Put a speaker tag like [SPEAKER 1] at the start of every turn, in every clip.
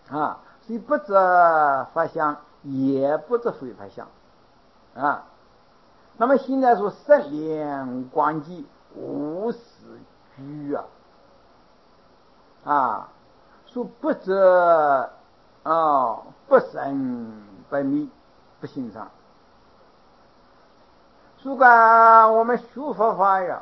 [SPEAKER 1] 啊，所以不择法相，也不择非法相啊。那么现在说圣廉光寂无始居说不择不生不灭不欣赏。说个我们学佛法呀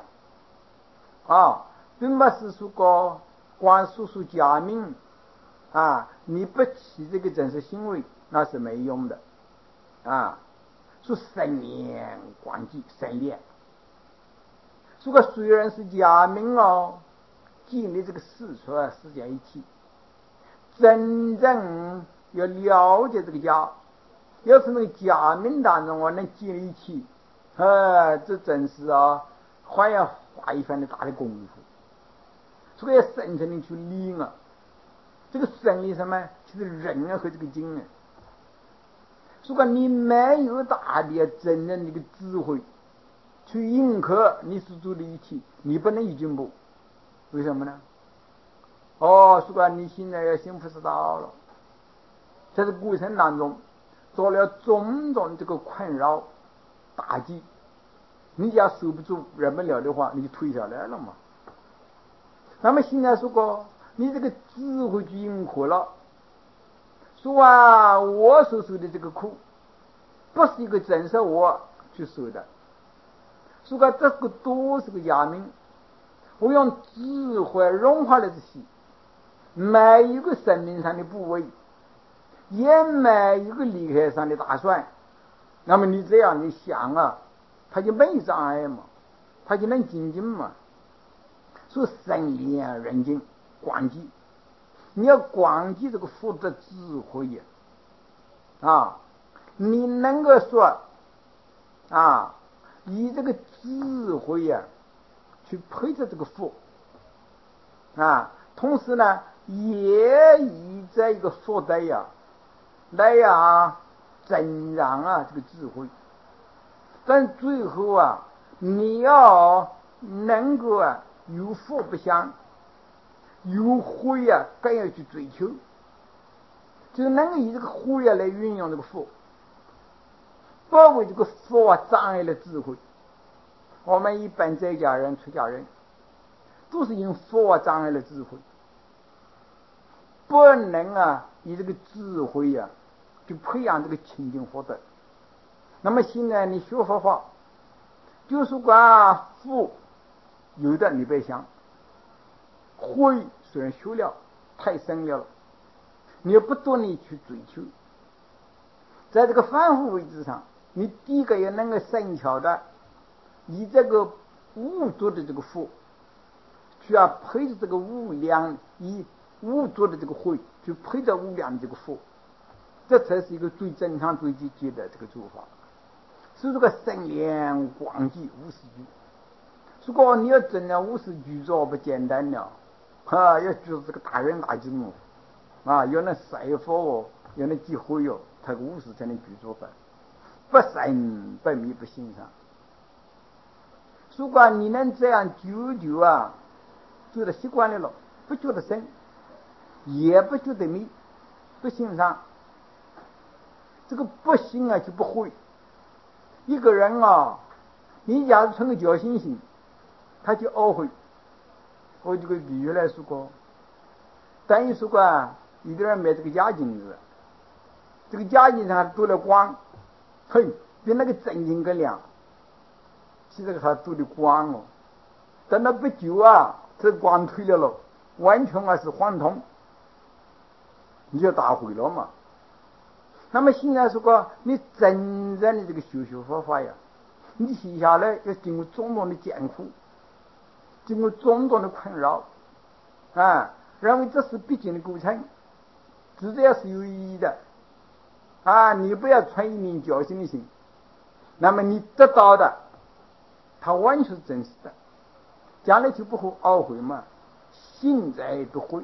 [SPEAKER 1] 并不是说个光说假名你不起这个真实行为那是没用的说圣廉光寂圣廉，说个虽然是假名建立这个世出世间一体，真正要了解这个家，要是那个假名当中能建立起这真是还要花一番的大的功夫，这个要深深的去理这个生理什么就是人和这个经如果你没有大的真正的一个智慧去迎合你所做的一切，你不能有进步。为什么呢？如果你现在要信菩萨道了，在这个过程当中做了种种这个困扰打击，你要受不住忍不了的话，你就退下来了嘛。那么现在如果你这个智慧去迎合了，说我所受的这个苦不是一个真实我去受的，说这个都是个假名，我用智慧融化了这些，每一个生命上的部位，也每一个离开上的打算，那么你这样的想它就没障碍嘛，它就能精进嘛。说圣廉人境广寂，你要广寂这个福德智慧你能够说以这个智慧去配着这个福同时呢也以这个福德来增长这个智慧，但最后你要能够有福不享，有慧更要去追求，就能够以这个慧来运用这个福，不为这个福障碍了智慧。我们一般在家人出家人都是因福障碍了智慧，不能以这个智慧去培养这个清净福德。那么现在你学佛法，就是福有的你别想，慧虽然修了太深了，你也不多你去追求。在这个凡夫位置上，你第一个也能够深巧的以这个无作的这个福去配着这个无量，以无作的这个慧去配着无量的这个福，这才是一个最正常最积极的这个做法。是这个圣廉光寂无始居。如果你要真的无始居住不简单了要居这个大人大境要能赛佛要能集会他无始才能居住的，不生不灭不欣赏。如果你能这样久久觉得习惯了，不觉得生，也不觉得灭，不欣赏，这个不信就不会。一个人你假如存个侥幸心，他就懊悔。我这个比喻来说过，等于说有的人买这个假镜子，这个假镜上镀了光，比那个真金更亮，其实它镀的光等到不久这光退了完全是幻通，你就打毁了嘛。那么现在说你真正的这个修佛法你写下来要经过种种的艰苦，经过种种的困扰认为这是必经的过程，至少是有意义的你不要存一名侥幸的心，那么你得到的它完全是真实的，将来就不会懊悔嘛。现在不会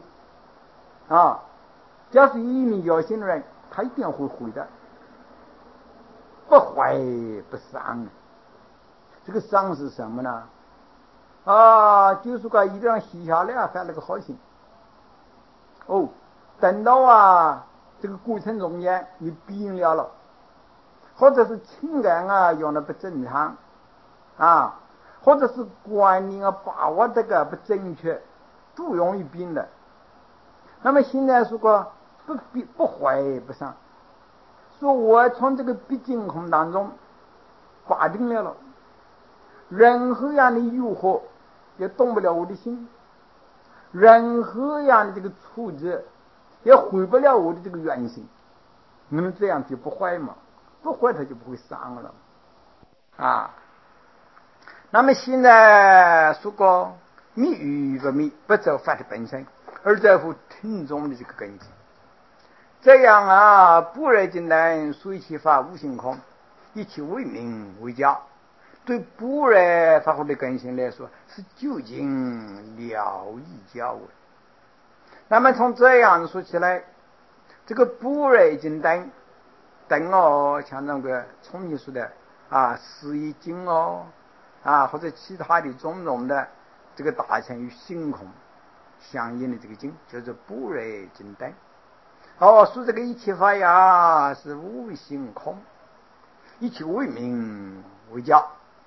[SPEAKER 1] 假使有一名侥幸的人，他一定会悔的，不怀不伤。这个伤是什么呢就是一定要写下来犯了个好心等到这个过程中间你病了，或者是情感用的不正常或者是观念把握这个不正确，都容易病的。那么现在如果不怀不上，说我从这个毕竟空当中拔定了，任何样的诱惑也动不了我的心，任何样的这个挫折也毁不了我的这个原心。那么这样就不坏嘛，不坏它就不会伤了那么现在说过密与不密，不走法的本身，而在乎听众的这个根基。这样不热金丹随其法无性空，以其为名为教。对不热法护的根性来说，是究竟了义教为。那么从这样说起来，这个不热金丹像那个聪明说的十一经或者其他的种种的这个大乘与性空相应的这个经，叫做不热金丹。说这个一切法是无性空，以其为名为教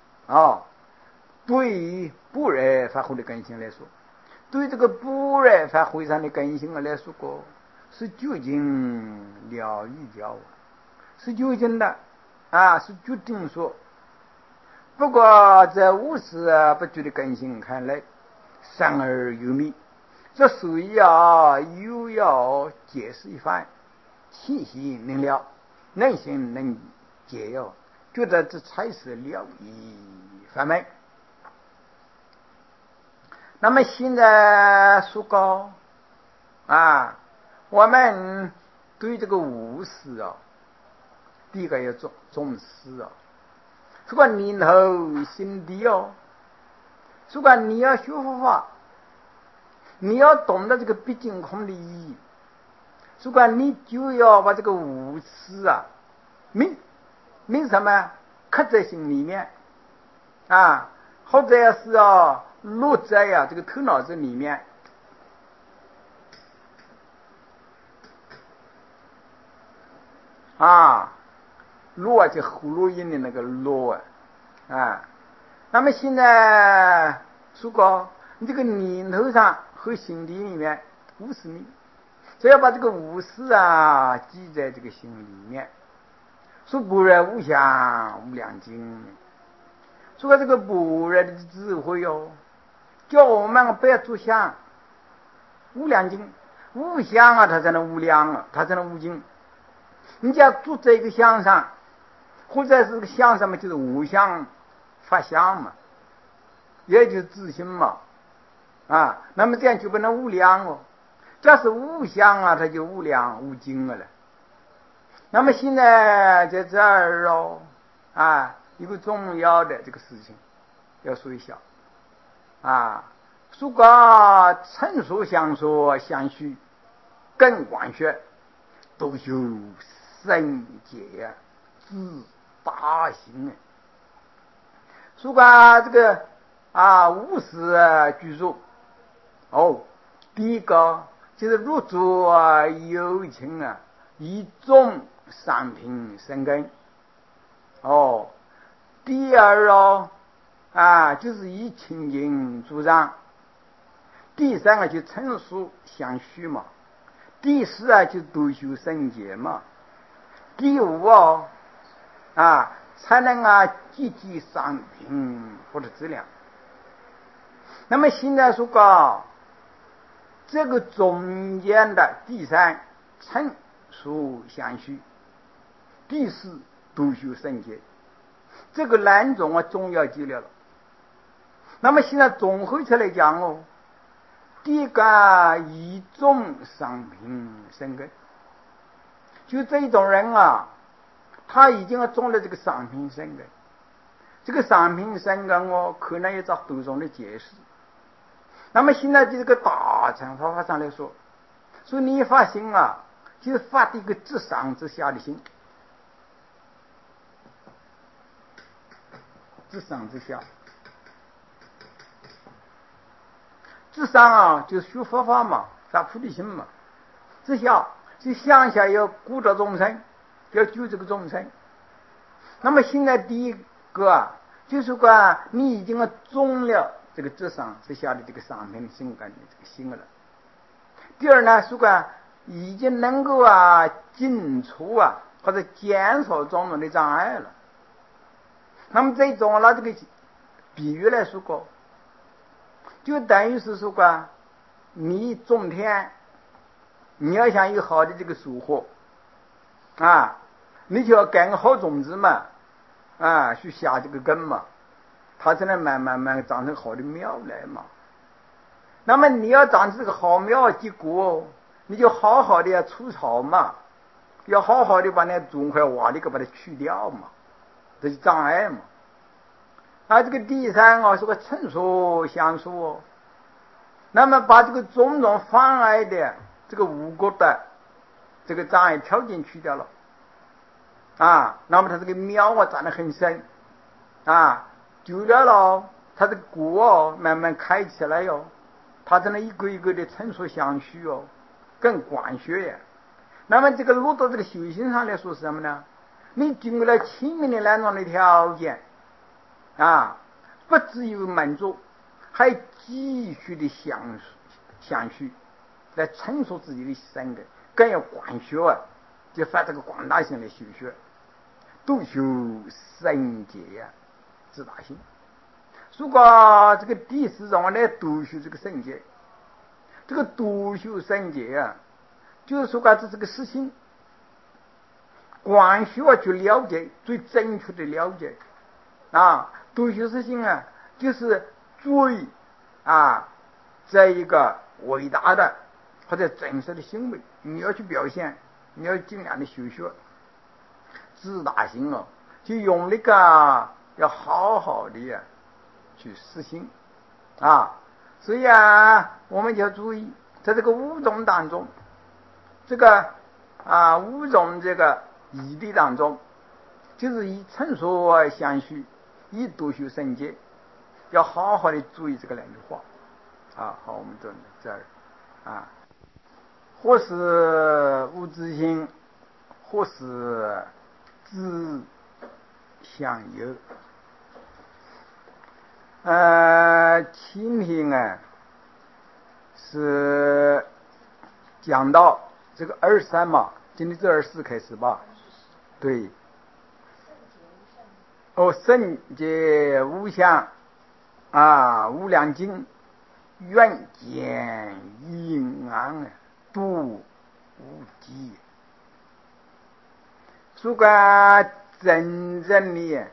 [SPEAKER 1] 对于不热法会的根性来说，对这个不热法会上的根性来说过，是究竟了义教是究竟的是决定说。不过在无始不觉的根性看来，善而有密，这所以又要解释一番，气息能了，内心能解觉得这才是了义法门。那么现在说过我们对这个无事第一个要重视如果念头心地如果你要学佛法，你要懂得这个毕竟空的意义，如果你就要把这个无事明什么刻在心里面或者是落在这个头脑子里面落就葫芦音的那个落那么现在如果你这个念头上和心底里面无视你，只要把这个无视记在这个心里面，说不热无相无量经，说这个不热的智慧叫我们不要做相，无量经无相它才能无量它才能无尽。你只要住在一个相上，或者是个相上面，就是无相发相嘛，也就是自心嘛那么这样就不能无量假使无相它就无量无尽了。那么现在在这儿一个重要的这个事情要说一下如果称说相说相续更广学，都修圣洁自大行如果这个无事居住第一个就是入住有情以众三品生根第二就是以清净主张，第三个就称述相续嘛，第四就独修圣洁嘛，第五才能积极三品或者质量。那么现在说这个中间的第三称述相续，第四独修圣洁，这个两种重要资料了。那么现在综合起来讲第一个以众三品生根，就这一种人他已经中了这个三品生根。这个三品生根可能要找多种的解释。那么现在这个大乘法上来说你发心就是发的一个自上之下的心，自上之下，自上就是学佛法嘛，发菩提心嘛。 知晓是想下要顾着众生，要救这个众生。那么现在第一个就是说你已经种了这个智商之下的这个上品性感的这个心了。第二呢，是说已经能够尽除或者减少种种的障碍了。那么这种拿这个比喻来说过，就等于是说你种田，你要想有好的这个收获你就要干个好种子嘛去下这个根嘛，它才能慢慢长成好的苗来嘛。那么你要长这个好苗结果，你就好好的要除草嘛，要好好的把那种块瓦的给把它去掉嘛，这是障碍嘛。这个第三是个成熟相处那么把这个种种妨碍的这个无果的这个障碍条件去掉了那么它这个苗长得很深久了它这个果慢慢开起来它才能一个一个的成熟相续更广学那么这个落到这个修行上来说是什么呢？你经过了前面的那种的条件不只有满足，还继续的相续来成熟自己的身格，更要广学就发这个广大性的修学，都修圣洁自大性。如果这个第四种来都修这个圣洁，这个都修圣洁就是说这是个实心，广学去了解最正确的了解都修实心就是最这一个伟大的或者真实的行为，你要去表现，你要尽量的修学自大心就用那个要好好的去实行所以我们就要注意，在这个五种当中，这个五种这个义理当中，就是以成熟相续，以多修圣洁，要好好的注意这个两句话好，我们到这儿或是无自性，或是自相由前天是讲到这个23嘛，今天这24开始吧？对。圣洁无相无量经，愿见阴安度无极。如果真正的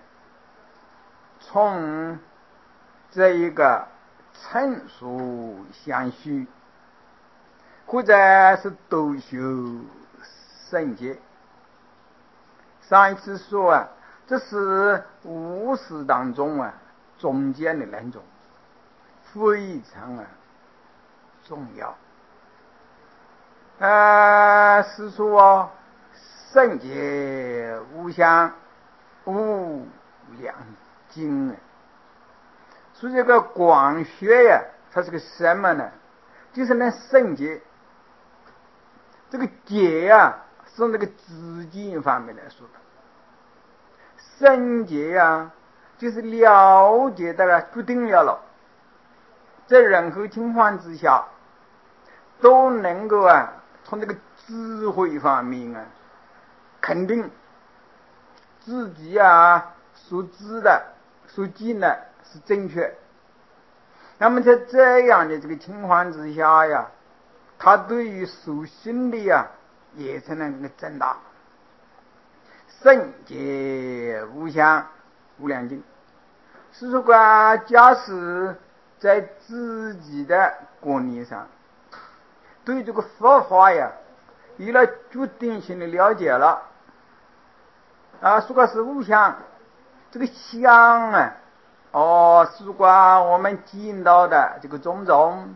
[SPEAKER 1] 从这一个成熟相续，或者是都修圣洁，上一次说这是五识当中中间的两种，非常重要是说圣洁无相无量经所以这个广学它是个什么呢？就是那圣洁，这个洁是那个资金方面来说的，圣洁就是了解的决定了在任何情况之下都能够从这个智慧方面肯定自己所知的所见的是正确。那么在这样的这个情况之下他对于属性的也才能增大。圣洁无相无量经是说假使在自己的观念上对这个佛法有了决定性的了解了说是无相，这个相是我们见到的这个种种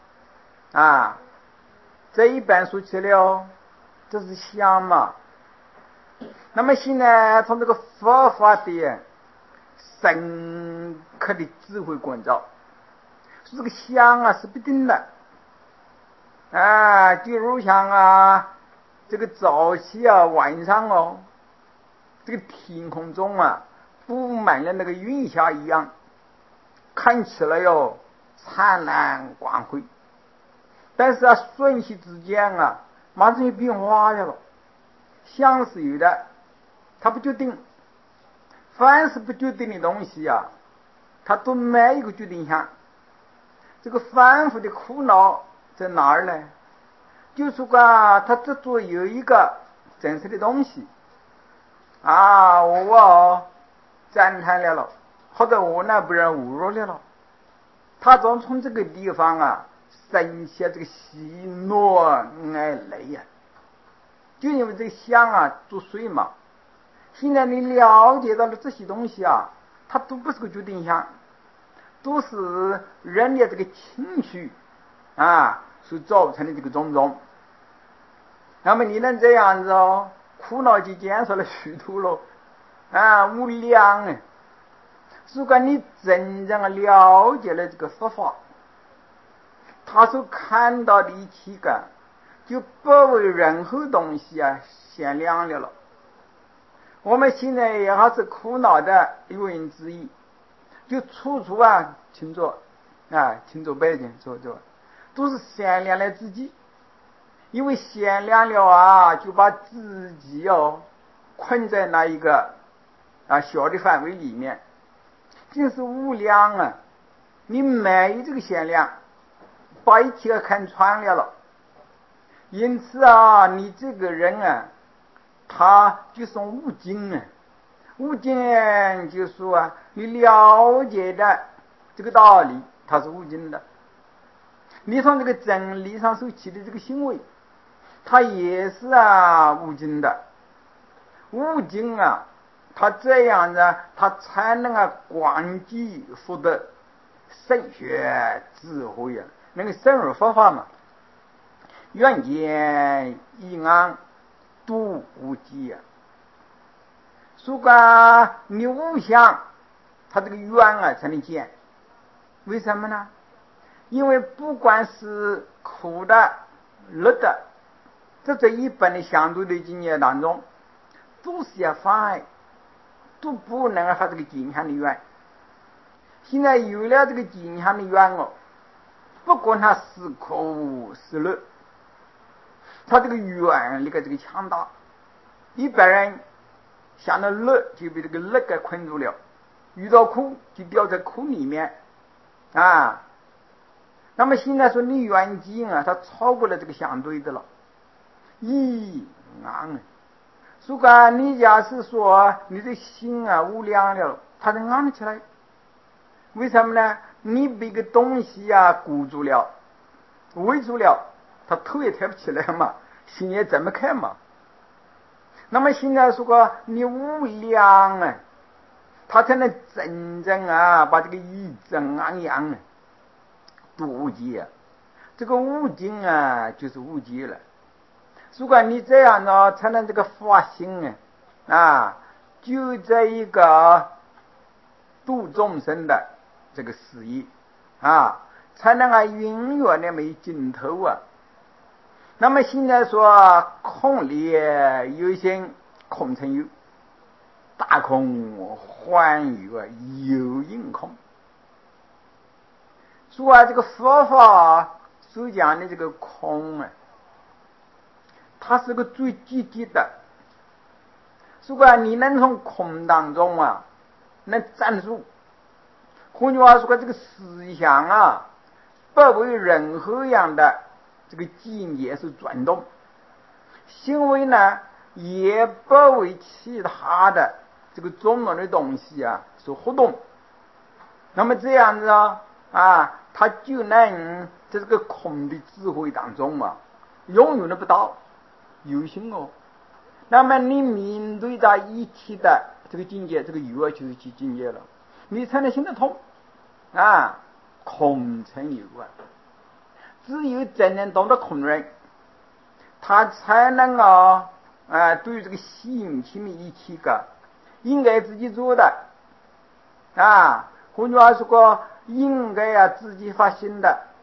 [SPEAKER 1] 这一般说起来这是相嘛。那么现在从这个佛法的深刻的智慧关照，说这个相是不定的就如像这个早期晚上这个天空中布满了那个云霞一样，看起来灿烂光辉。但是瞬息之间马上就变化了，像是有的它不决定，凡是不决定的东西它都没一个决定性。这个反复的苦恼在哪儿呢？就是它只做有一个真实的东西我赞叹了，或者我那不然侮辱了，他总从这个地方生下这个喜怒哀乐就因为这个相作祟嘛。现在你了解到了这些东西它都不是个决定性，都是人的这个情绪所造成的这个种种。那么你能这样子苦恼就减少了许多了无量如果你真正了解了这个佛法，他所看到的一切就不为任何东西限量了。我们现在也还是苦恼的原因之一，就处处请坐北京坐都是限量了自己，因为限量了就把自己困在那一个小的范围里面。真是无量你没有这个限量，把一切看穿了。因此你这个人他就是无尽无尽就是说你了解的这个道理它是无尽的，你从这个真理上所起的这个行为它也是无尽的。无尽他这样子他才能广积福德，深学智慧能够深入佛法嘛。愿见一安度无极如果你无相，他这个缘才能见。为什么呢？因为不管是苦的乐的，这一本的相对的境界当中都是要妨碍，都不能发这个镜像的缘。现在有了这个镜像的缘不管它是苦是乐，它这个缘力这个强大。一般人想到乐就被这个乐给困住了，遇到苦就掉在苦里面那么现在说你缘境它超过了这个相对的了，如果你假是说你的心无量了，它能安起来。为什么呢？你被个东西箍住了，围住了，他头也抬不起来嘛，心也怎么开嘛。那么现在如果你无量他才能真正把这个一真安养度无极这个无尽就是无极了。如果你这样呢，才能这个发心就这一个度众生的这个事业才能永远的没尽头那么现在说空里有心，空成有，大空幻有有应空。说这个佛法所讲的这个空它是个最积极的。如果你能从空当中能站住，换句话说这个思想不为任何样的这个境界是转动，行为呢也不为其他的这个种种的东西所活动。那么这样子他就能在这个空的智慧当中永远的不到有心那么你面对着一切的这个境界，这个有就是其境界了，你才能行得通空成有只有真正懂得空人，他才能对这个心情的一切应该自己做的换句话说应该自己发心的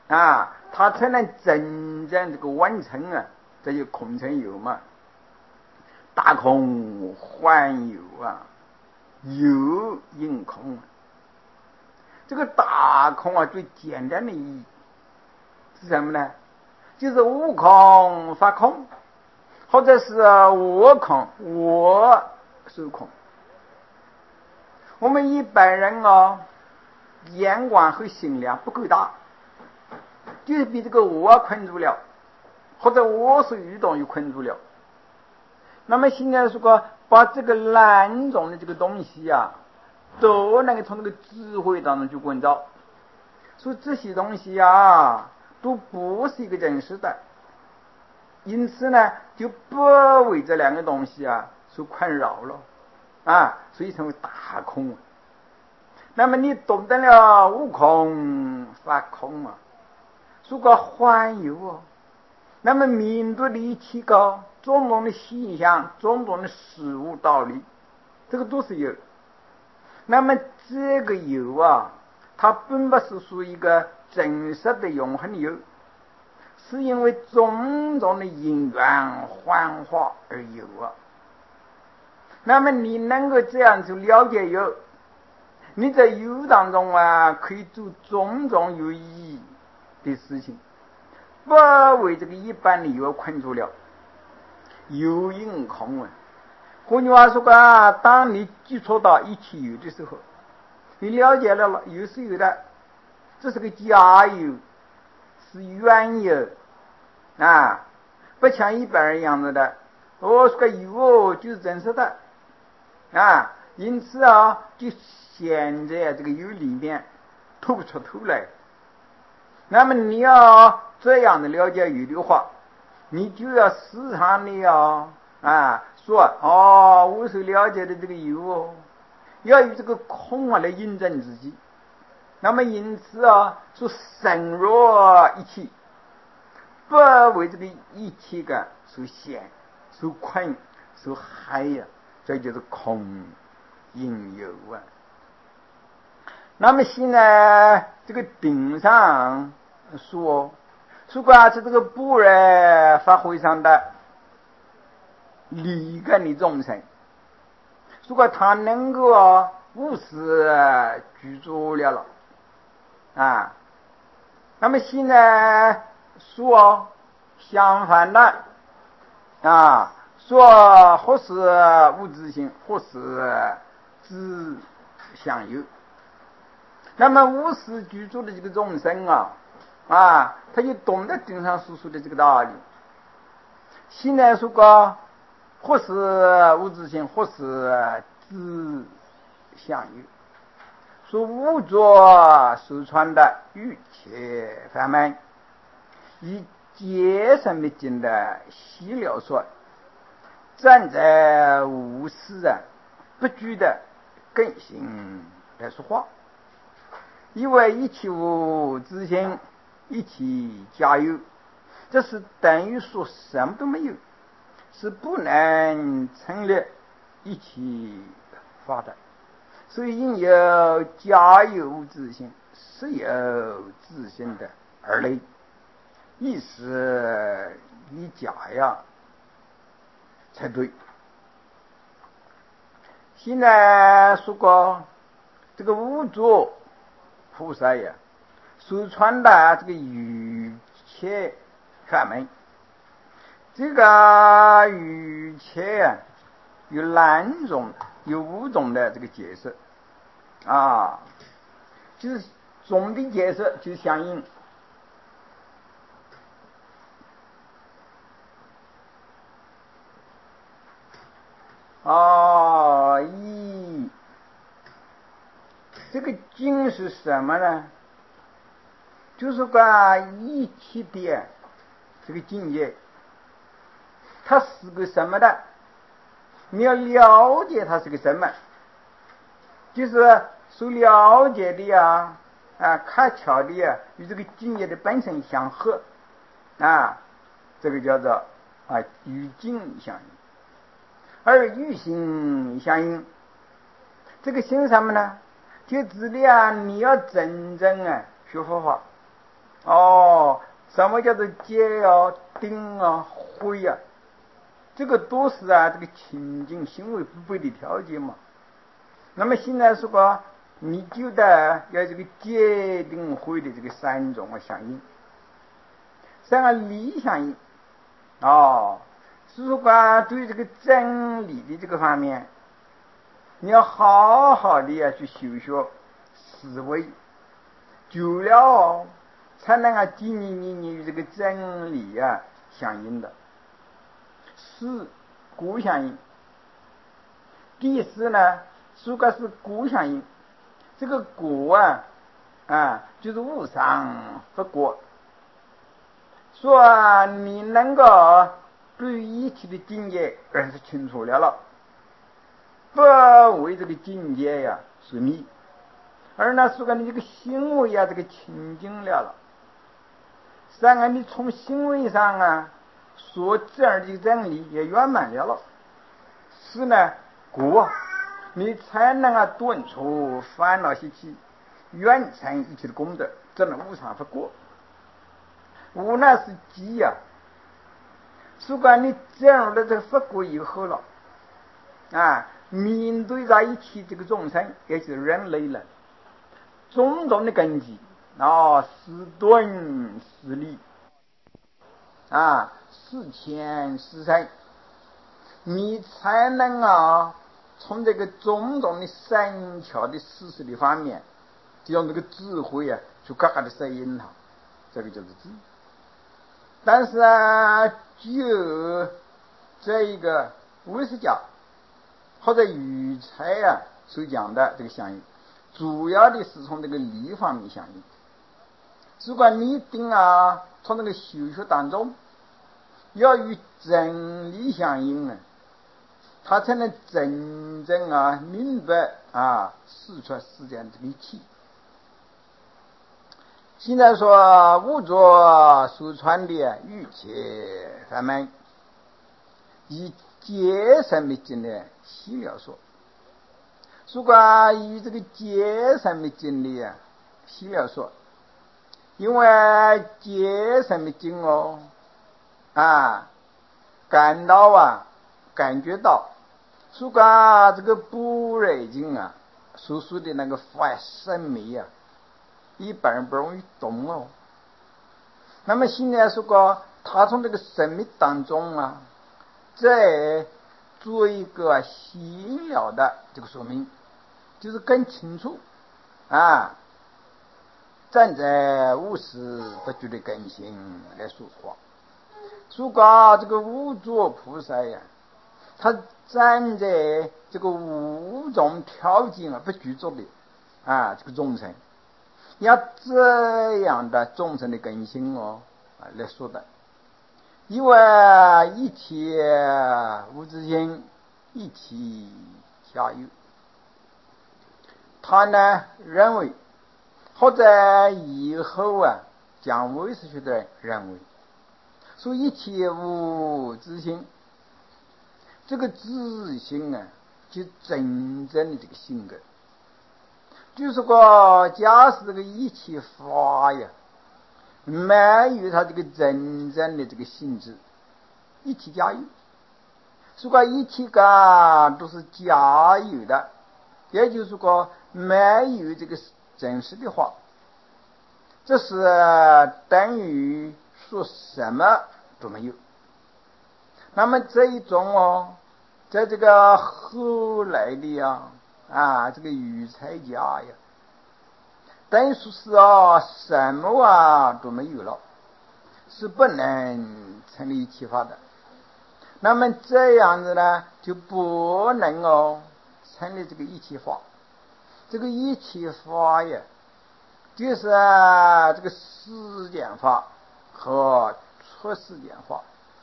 [SPEAKER 1] 啊，他才能真正这个完成啊，这就空成有嘛。大空幻有啊，有应空啊。这个大空啊，最简单的意义是什么呢？就是悟空发空，或者是我空，我受空。我们一般人啊，眼光和心量不够大，就是被这个我困住了，或者我所遇到又困住了。那么现在如果把这个两种的这个东西啊，都能够从这个智慧当中去关照，所以这些东西啊，都不是一个真实的，因此呢，就不为这两个东西啊所困扰了啊，所以成为大空。那么你懂得了悟空发空啊，如果幻有哦，那么面对的一切个种种的现象、种种的事物道理，这个都是有。那么这个有啊，它并不是属于一个真实的永恒有，是因为种种的因缘幻化而有啊。那么你能够这样去了解有，你在有当中啊，可以做种种有意义的事情，不为这个一般的有困住了。有因空啊，换句话说啊，当你接触到一切有的时候，你了解了有是有的，这是个假有，是缘有啊，不像一般人样子的。我说个有就是真实的啊，因此啊，就现在这个有里面透不出头来。那么你要这样的了解有的话，你就要时常的说我所了解的这个有哦，要有这个空来印证自己。那么因此说深入一切，不为这个一切个所限、所困、所害呀，这就是空应有啊。那么现在这个顶上说是这个不然发挥上的离根的众生，如果他能够无视居住了啊，那么现在说相反的说或是物质性，或是自相有。那么无视居住的这个众生他就懂得顶上所说的这个道理。现在说过或是物质性，或是自相有，说无着所传的欲切法门，以节省的经的细了说，站在无事不拘的根性来说话。因为一切无自性，一切假有，这是等于说什么都没有，是不能成立一切法的。所以因有假有无自性，实有自性的二类，意思以假才对。现在说过这个无着菩萨所传的这个语切法门，这个语切有两种，有5种的这个解释就是总的解释就相应这个经是什么呢？就是一切的这个境界，它是个什么的？你要了解它是个什么，就是所了解的开窍的与这个境界的本身相合这个叫做与境相应。而与心相应，这个心什么呢？就指的你要真正学佛法哦，什么叫做结啊、定啊、会啊？这个都是这个情景行为必备的条件嘛。那么现在说你就得要这个结定会的这个三种响应，三个理响应是说对这个真理的这个方面，你要好好的去修学思维，久了才能建立你与这个真理相应的。是果响应。第四呢，如果是果响应，这个果就是无上佛果，说你能够对一切的境界认识清楚了，不为这个境界所迷，而呢说你这个行为这个清净了，三个你从行为上所自然的真理也圆满了，是呢果，你才能断除烦恼习气，远成一切的功德，这能无上佛果。无呢是机如果你进入了这个佛果以后了面对在一起这个众生，也就是人类了，种种的根基是顿是力是前是深，你才能从这个种种的深巧的事实的方面，就用这个智慧去嘎嘎的适应它，这个就是智。但是就这一个唯识教或者语财所讲的这个响应，主要的是从这个理方面响应。如果你一定从那个修学当中要与真理相应他才能真正明白事出世间这个一切。现在说五浊所传的一切法门，以解释密经的细了说。如果以这个解释密经的细了说，因为解释密经感觉到如果这个般若经所说的那个法生密一般人不容易懂那么现在说他从这个生密当中再做一个细了的这个说明，就是更清楚站在无始不觉的根性来说话。如果这个无著菩萨他站在这个五种条件不具足的这个众生，要这样的众生的根性来说的，因为一切无自性，一起加有。他呢认为，或者以后讲唯识学的人认为，说一切无自性，这个自性就真正的这个性格。就是说假使这个一切法没有它这个真正的这个性质，一切假有。如果一切都是假有的，也就是说没有这个真实的话，这是等于说什么都没有。那么这一种在这个后来的这个语才家等于说是什么都没有了，是不能成立一切法的。那么这样子呢，就不能成立这个一切法。这个一切法就是这个世间法和出世间法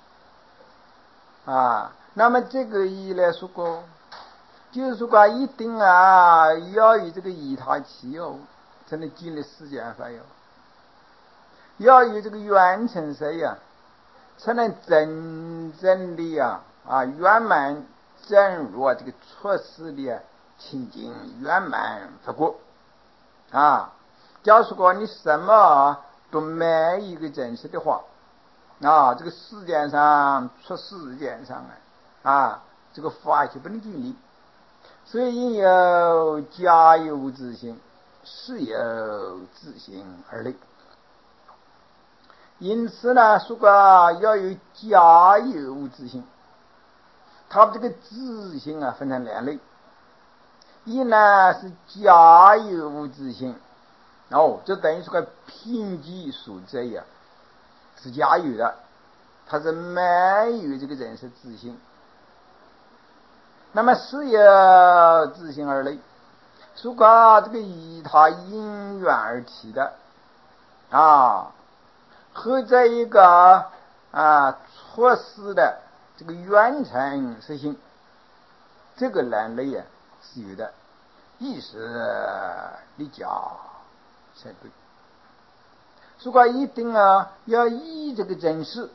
[SPEAKER 1] 那么这个意义来说过，就是说一定要有这个以他起才能建立世间法要有这个圆成色才能真正的圆满正如这个出世的清净圆满佛果假如说你什么都每一个真实的话啊，这个世界上出世界上啊，这个法就不能尽力。所以应有家有自性，事有自性而立。因此呢，说过要有家有自性，它这个自性啊分成两类。一呢是家有自性，这等于是个凭据所在呀，是家有的，它是没有这个人是自性。那么事有自性而立，说过这个以它因缘而起的和这一个错失的这个缘成实性，这个两类是有的，意识立家才对。说过一定要依这个真实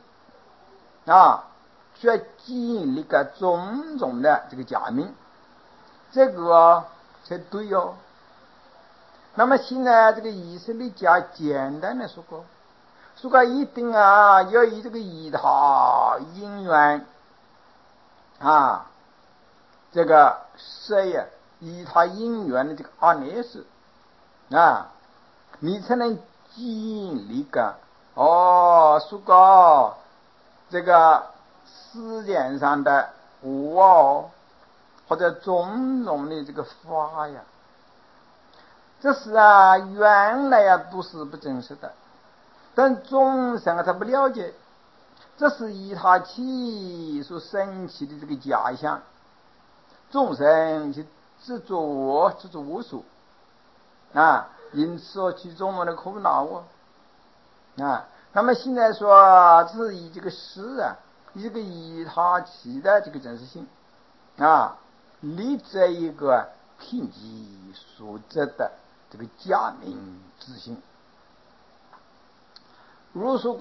[SPEAKER 1] 需要经历个种种的这个假名，这个才对哦。那么现在这个意识立家简单的说过一定要以这个以他因缘这个谁以他因缘的这个阿赖事你才能经历个说过这个世间上的我或者种种的这个法呀，这是原来都是不真实的，但众生他不了解，这是以他起所生起的这个假象，众生去执着我所因此其中的苦恼那么现在说这是以这个事一个以他起的这个真实性立这一个凭据所得的这个假名自性。如说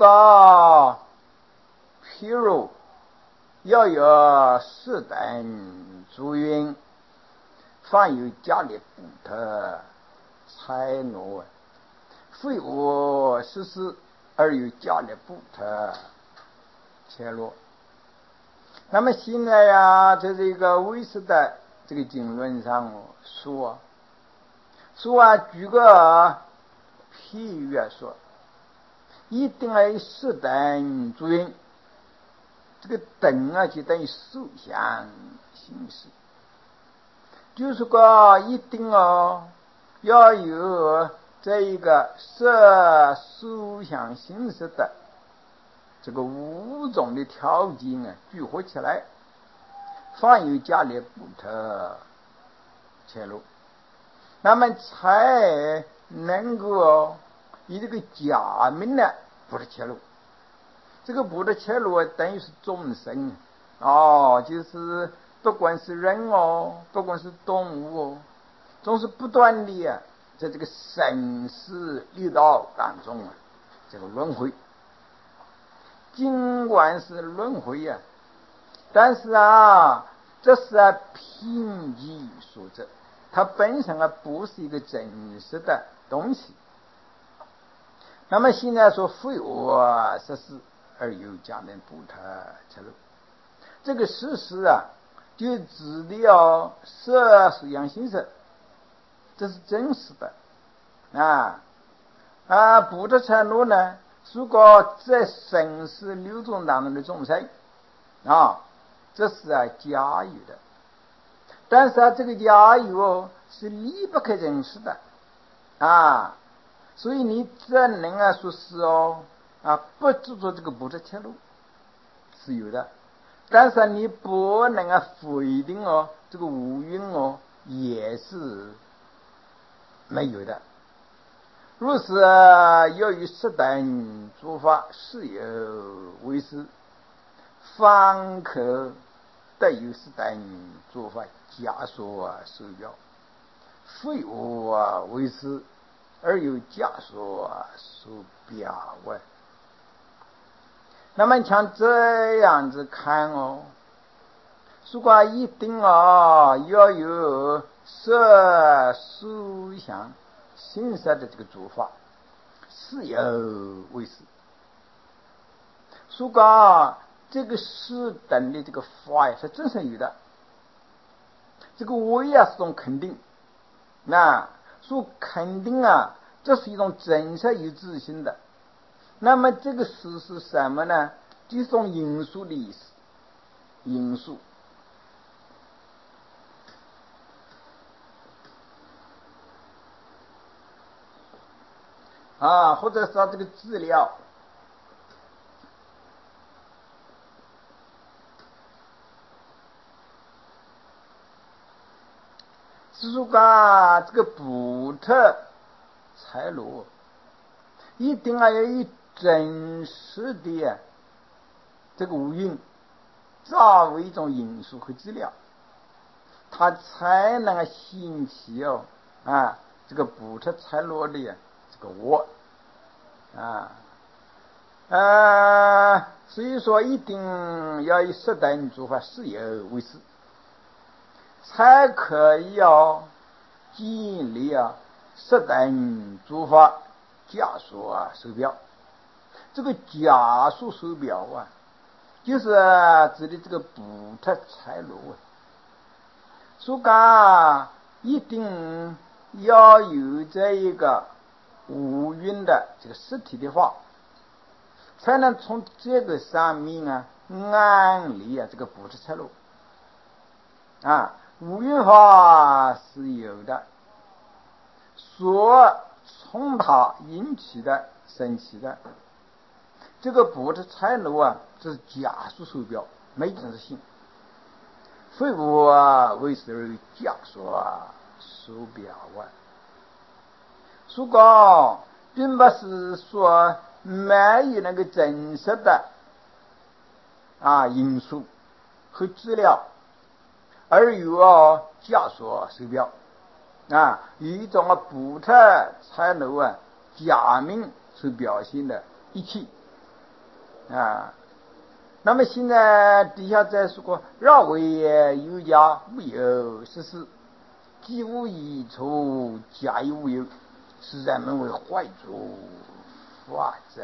[SPEAKER 1] 譬如要有四等诸云，凡有家里不特财挪，非我实施而有家里不特财挪。那么现在在这个唯识的这个经论上说举个譬喻说，一定要有四等诸云，这个等就等于受想行识，就是一定要有这一个色受想行识的这个五种的条件聚合起来，凡有家里不特切入，那么才能够以这个假名不得切入。这个不得切入等于是众生就是不管是人不管是动物总是不断的在这个生死六道当中这个轮回。尽管是轮回但是这是凭据所致，它本身不是一个真实的东西。那么现在说非我实施而有家人不特切入，这个事实就指的色受想行识，这是真实的不特切入呢，如果在生死流动当中的众生这是假有的，但是这个假有是离不开真实的所以你只能说是不执着这个不特切入是有的，但是你不能否定这个无云也是没有的。若是要有十等诸法，是有为师，方可得有十等诸法假说受教，非我为师而有假说受表那么像这样子看如果一定要有色受想行识的这个诸法， 是有为是。所以这个是等的这个法呀，是真实有的。这个为是种肯定，那说肯定这是一种真实有自信的。那么这个事是什么呢？就是种因素的意思，因素或者是这个资料。是说这个不特财罗一定要有真实的这个无因作为一种因素和资料，它才能兴起这个不特财罗的这个我所以说一定要以适当做法是有为是，才可以建立适当做法假说手表。这个假说手表就是指的这个不特财罗所以一定要有这一个无蕴的这个实体的话，才能从这个上面安立这个不特财罗无蕴法是有的，所从它引起的升起的这个不特财罗这是假说手表，没真实性，非无为是假说手表所以并不是说没有那个真实的因素和资料，而有假说手表有一种不特财罗假名所表现的一切那么现在底下再说过，绕为有假无有实施，既无一处假亦无有，是人们为坏主法则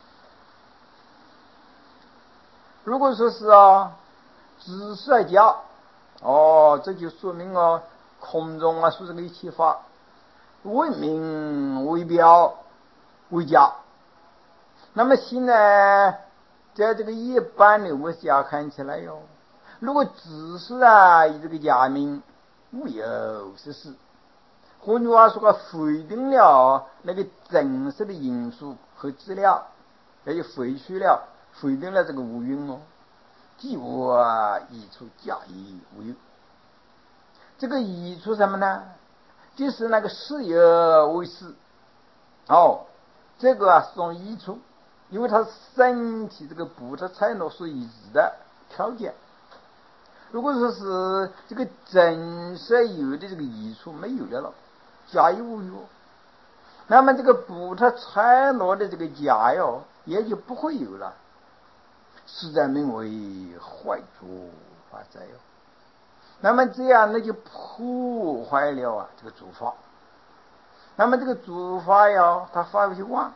[SPEAKER 1] 如果说是只是假这就说明空中说这个一切法为名为表为假。那么现在在这个一般的物下看起来如果只是以这个假名无有实施，换句话说否定了那个真实的因素和资料，也就否定了这个无蕴既无一处假亦无有。这个一处什么呢？就是那个是有为是这个是种一处，因为它是升起这个不特财罗所以的条件。如果说是这个真实有的这个益处没有了假亦无有，那么这个不特财罗的这个假也就不会有了，是在名为坏主法则那么这样就破坏了这个主法。那么这个主法它发不去妄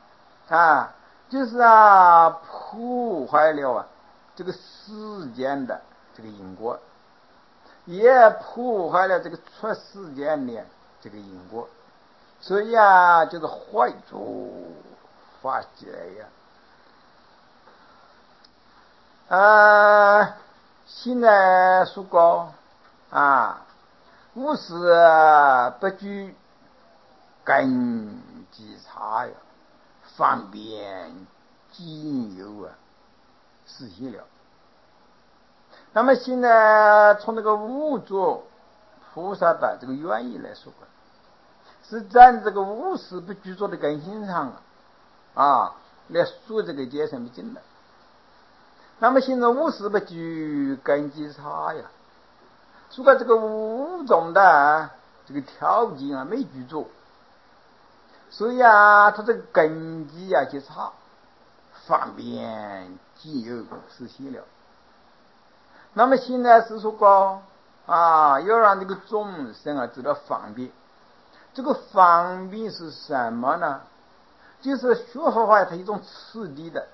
[SPEAKER 1] 就是破坏了这个世间的这个因果，也破坏了这个出世间的这个因果，所以就是坏主法则现在说过无事不拘根基差方便经由实现了。那么现在从这个无著菩萨的这个原意来说是站这个无事不拘着的根性上来说这个解什么经的。那么现在无事不拘根基差说这个五种的这个条件没拘住，所以它这个根基就差，方便既有实现了。那么现在是说要让这个众生知道方便。这个方便是什么呢？ 就是学佛法它一种次第的，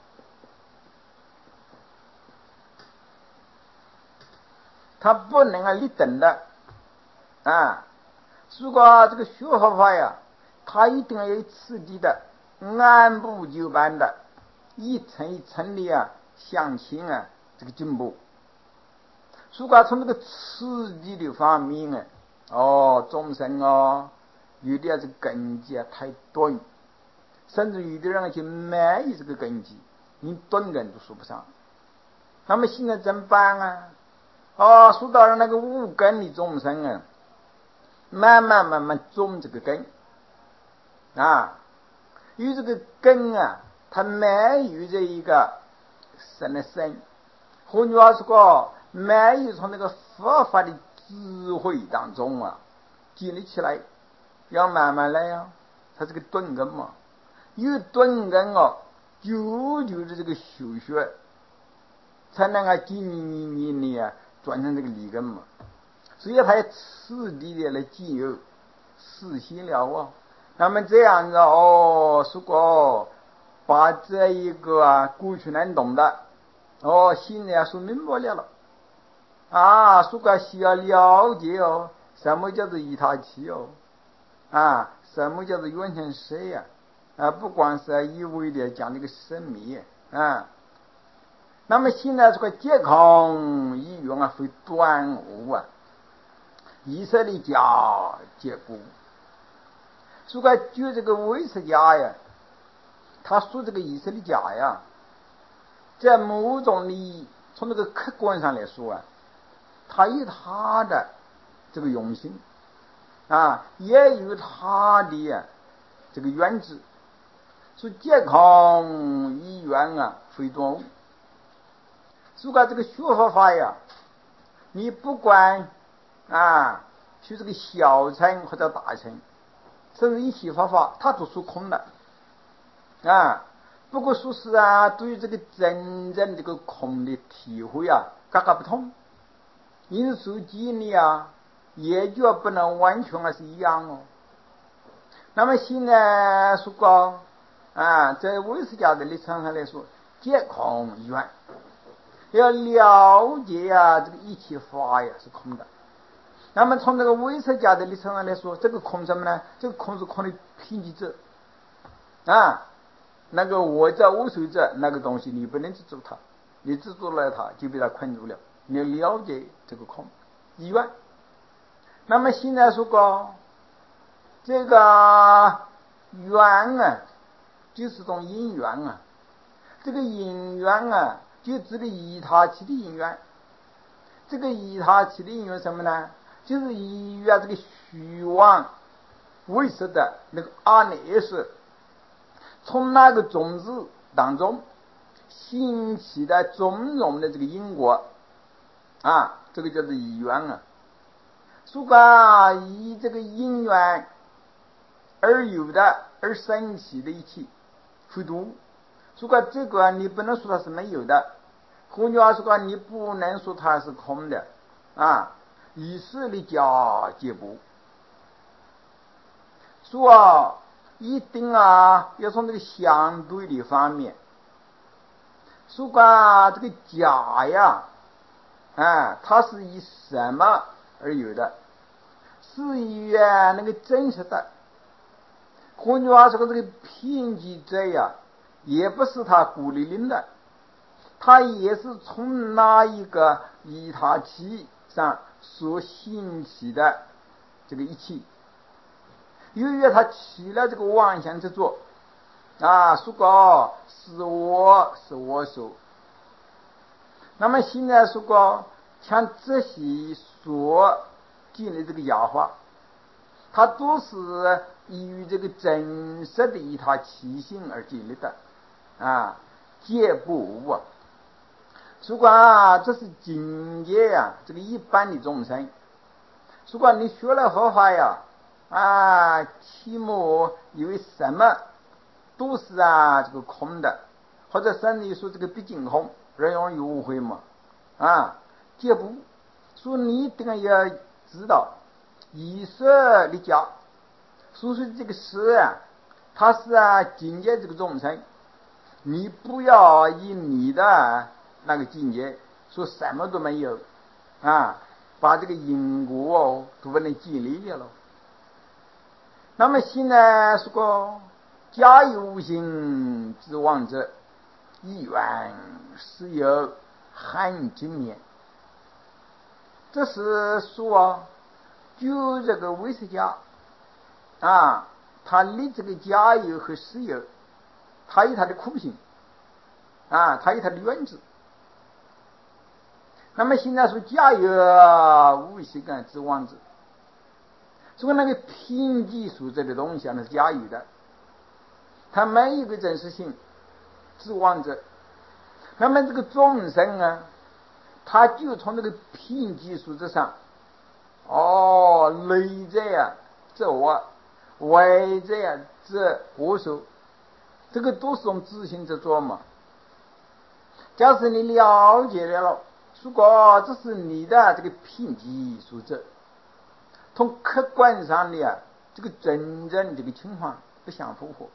[SPEAKER 1] 它不能立等的啊。如果这个学佛法呀，它一定要有次第的，按部就班的，一层一层的向前这个进步。如果从这个次第的方面众生有的这个根基太钝，甚至有的人就没有这个根基，连钝根都说不上。那么现在怎么办说到了那个无根的众生慢慢种这个根因为这个根它没有这一个生的生，换句话说没有从那个佛法的智慧当中建立起来，要慢慢来它这个钝根嘛，有钝根久久的这个修学，才能经年转成这个理根嘛。所以它要次第的来经由实现了那么这样子如果把这一个过去能懂的现在说明白了如果需要了解什么叫做一他气什么叫做缘成色不光是一味的讲这个生灭那么现在这个皆空一缘会断无以色列家皆故。如果就这个维识家他说这个以色列家在某种的从这个客观上来说他有他的这个用心也有他的这个原则，说皆空一缘非断物。如果这个学佛法你不管去这个小乘或者大乘，甚至一起佛法它都说空的不过说是对于这个真正这个空的体会各个不同，因素机理也就不能完全是一样那么现在说过在唯识家的立场上来说，皆空一缘，要了解这个一切法是空的。那么从这个唯识家的立场上来说，这个空什么呢？这个空是空的偏激者那个我在无水者那个东西你不能去做它，你制作了它就被它困住了。你要了解这个空一缘。那么现在说过这个缘就是种因缘这个因缘就指的以他起的因缘。这个以他起的因缘什么呢？就是以于这个虚妄为识的那个阿赖是从那个种子当中兴起的种种的这个因果这个叫做以缘如果以这个因缘而有的而生起的一切非度，如果这个你不能说它是没有的，换句话说你不能说它是空的以色列家皆不说一定要从这个相对的方面，如果这个假它是以什么而有的？是以那个真实的。换句话说，这个偏激者也不是他孤零零的，他也是从那一个以他气上所兴起的这个一切，由于他起了这个妄想之作说过是我所。那么现在说过像这些所建立这个雅化，它都是依于这个真实的一套气性而建立的皆不无如果这是境界这个一般的众生，如果你学了佛法起码以为什么都是这个空的，或者甚至于说这个毕竟空，人容易误会嘛皆不。所以你一定要知道以色列家所说的这个事他是境界这个众生，你不要以你的那个境界说什么都没有把这个因果都不能建立了。那么现在说过假有无形之妄者，一元实有含经面。这是说就这个唯识家他立这个假有和实有，他有他的苦性他有他的原则。那么现在说假有无形之妄者，说那个凭藉属这的东西那是假有的，它没有一个真实性之妄者。那么这个众生他就从这个凭藉属之上内在这我外在这我所，这个都是用自性在做嘛。假使你了解了，如果这是你的这个凭藉属者，从客观上的这个真正这个情况不相符合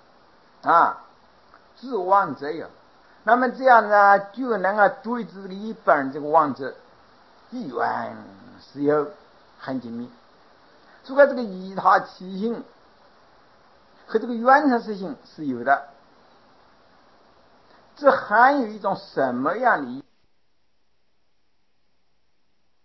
[SPEAKER 1] 自妄者有。那么这样呢，就能对治这个一般这个妄者，一元是有很精密。如果这个依他其性和这个原常实性是有的，这含有一种什么样的